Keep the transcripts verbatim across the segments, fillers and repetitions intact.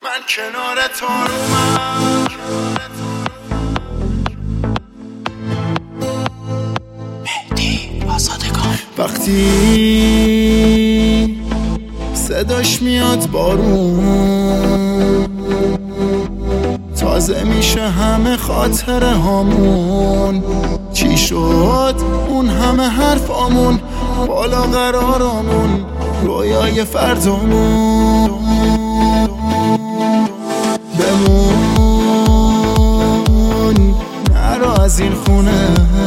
من کنار تو رومم، مهدی آزادگان. وقتی صداش میاد بارون، تازه میشه همه خاطره هامون. چی شد اون همه حرفامون، بالا قرارامون، رویای فردامون. بمون نرو از این خونه،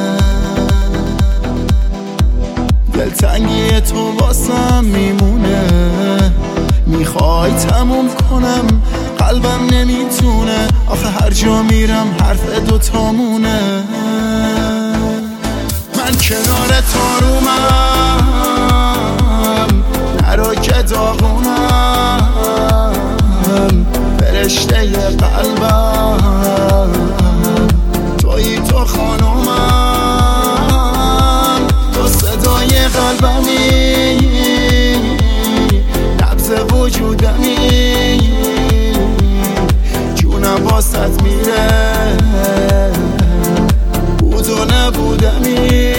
دلتنگی تو واسم میمونه. میخوای تموم کنم قلبم نمیتونه، آخه هر جا میرم حرف دوتامونه. من کنار تو رومم، نرو که داغونم، فرشته قلبم تویی، تو خانومم، تو صدای قلبمی، نبض وجودمی، جونم باست میره بود و نبودمی.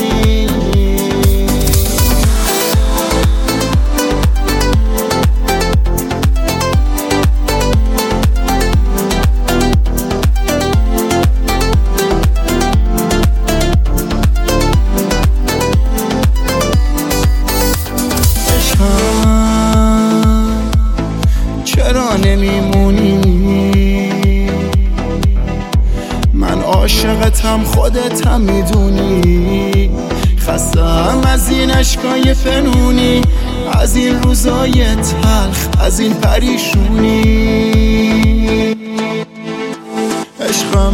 چرا نمیمونی؟ من عاشقتم خودتم میدونی. خستم از این عشقای فنونی، از این روزای تلخ، از این پریشونی. عشقم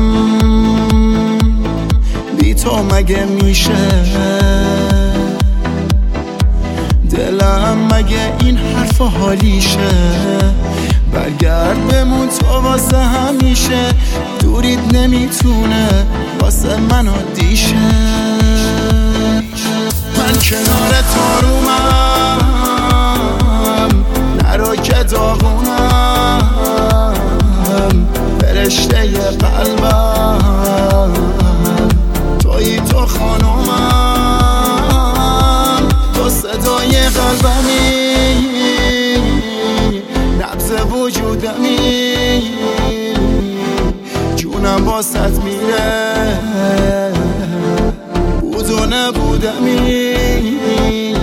بی تو مگه میشه؟ دلم مگه این حرف حالیشه؟ برگرد بمون تو واسه همیشه، دورید نمیتونه واسه من عادیشه. من کنار تو رومم، نرو که داغونم، فرشته قلبم تویی، تو خانومم، تو صدای قلبمی، نبض وجودمی، جونم باست میره بود و نبودمی.